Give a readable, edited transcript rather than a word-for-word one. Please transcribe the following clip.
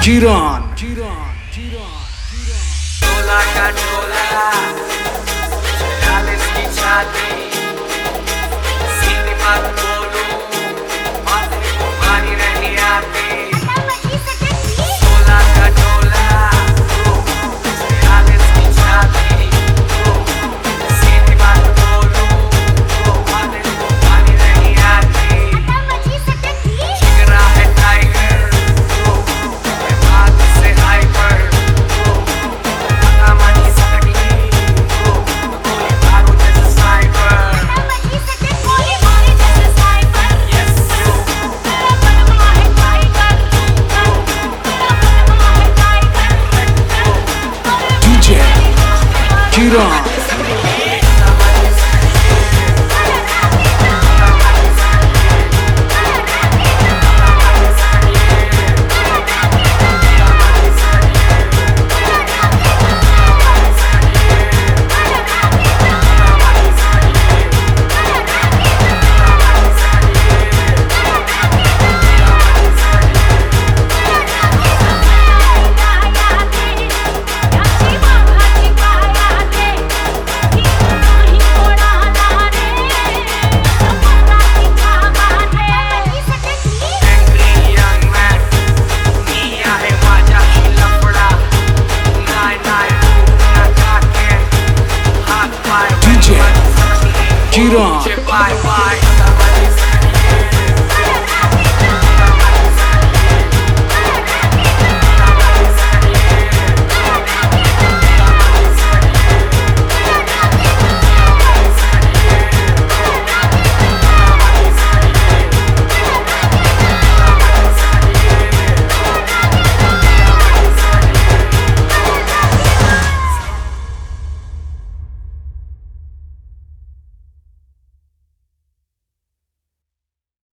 Jiran. Chola ka chola, chalis ki chati, सीधी बात बोलूं, बात को मानी नहीं आती। chola ka chola, chalis की chati, सीधी बात बोलूं, बात को मानी नहीं आती। जिगरा है टाइगर, बात से hyper. Jiran. Jiran. Bye bye.